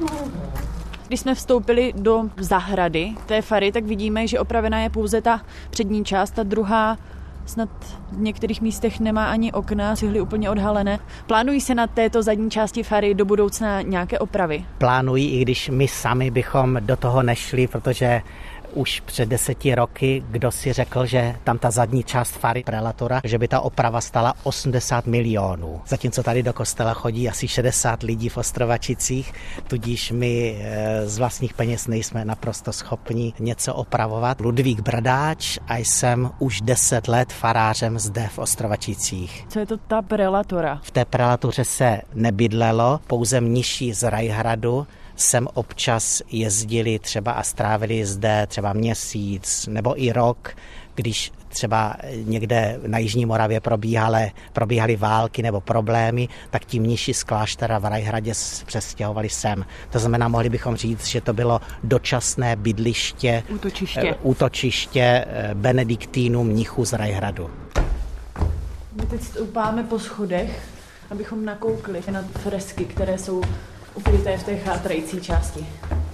Když jsme vstoupili do zahrady té fary, tak vidíme, že opravená je pouze ta přední část, ta druhá snad v některých místech nemá ani okna, cihly úplně odhalené. Plánují se na této zadní části fary do budoucna nějaké opravy? Plánují, i když my sami bychom do toho nešli, protože už před 10 roky kdo si řekl, že tam ta zadní část fary prelatora, že by ta oprava stala 80 milionů. Zatímco tady do kostela chodí asi 60 lidí v Ostrovačicích, tudíž my z vlastních peněz nejsme naprosto schopni něco opravovat. Ludvík Bradáč a jsem už 10 let farářem zde v Ostrovačicích. Co je to ta prelatora? V té prelatuře se nebydlelo, pouze mniši z Rajhradu sem občas jezdili třeba a strávili zde třeba měsíc nebo i rok, když třeba někde na Jižní Moravě probíhaly války nebo problémy, tak ti mniši z kláštera v Rajhradě přestěhovali sem. To znamená, mohli bychom říct, že to bylo dočasné bydliště, útočiště benediktínů mnichů z Rajhradu. My teď stoupáme po schodech, abychom nakoukli na fresky, které jsou ukryté v té chátrající části.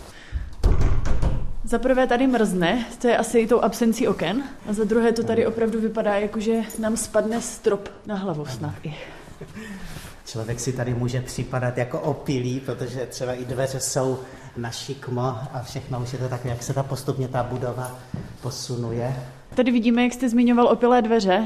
Za prvé tady mrzne, to je asi tou absencí oken, a za druhé to tady opravdu vypadá, jako že nám spadne strop na hlavu snad i. Člověk si tady může připadat jako opilý, protože třeba i dveře jsou na šikmo a všechno už je to tak, jak se postupně ta budova posunuje. Tady vidíme, jak jste zmiňoval opilé dveře.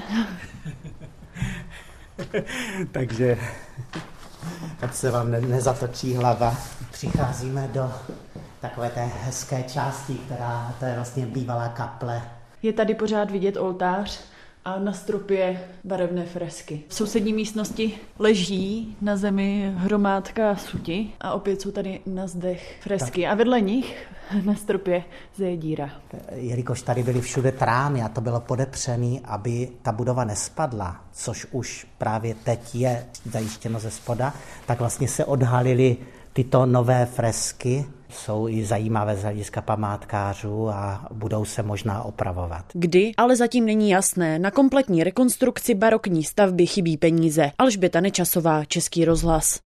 Takže ať se vám nezatočí hlava. Přicházíme do takové té hezké části, která to je vlastně bývalá kaple. Je tady pořád vidět oltář a na stropě barevné fresky. V sousední místnosti leží na zemi hromádka suti a opět jsou tady na zdech fresky. Tak. A vedle nich na stropě zeje díra. Jelikož tady byly všude trámy a to bylo podepřené, aby ta budova nespadla, což už právě teď je zajištěno ze spoda, tak vlastně se odhalily tyto nové fresky. Jsou i zajímavé z hlediska památkářů a budou se možná opravovat. Kdy, ale zatím není jasné. Na kompletní rekonstrukci barokní stavby chybí peníze. Alžběta Nečasová, Český rozhlas.